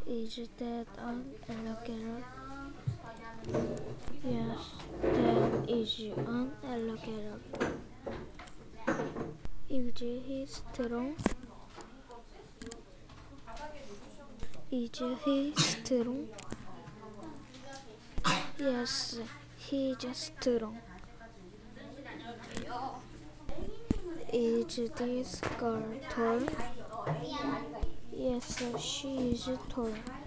Is that an alligator? Yes, that is an alligator. Is he strong? Is he strong? Yes, he is strong. Is this girl tall? Yes, she is tall.